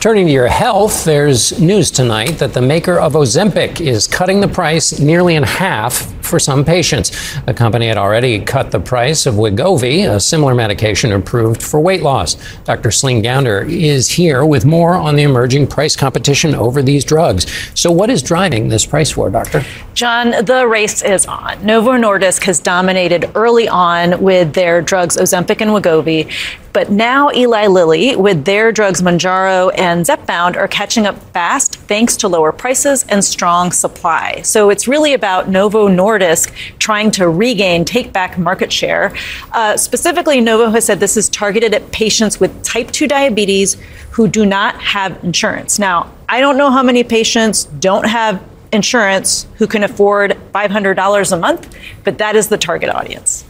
Turning to your health, there's news tonight that the maker of Ozempic is cutting the price nearly in half for some patients. The company had already cut the price of Wegovy, a similar medication approved for weight loss. Dr. Celine Gounder is here with more on the emerging price competition over these drugs. So what is driving this price war, Doctor? John, the race is on. Novo Nordisk has dominated early on with their drugs Ozempic and Wegovy. But now Eli Lilly, with their drugs Mounjaro and Zepbound, are catching up fast thanks to lower prices and strong supply. So it's really about Novo Nordisk trying to take back market share. Specifically, Novo has said this is targeted at patients with type 2 diabetes who do not have insurance. Now, I don't know how many patients don't have insurance who can afford $500 a month, but that is the target audience.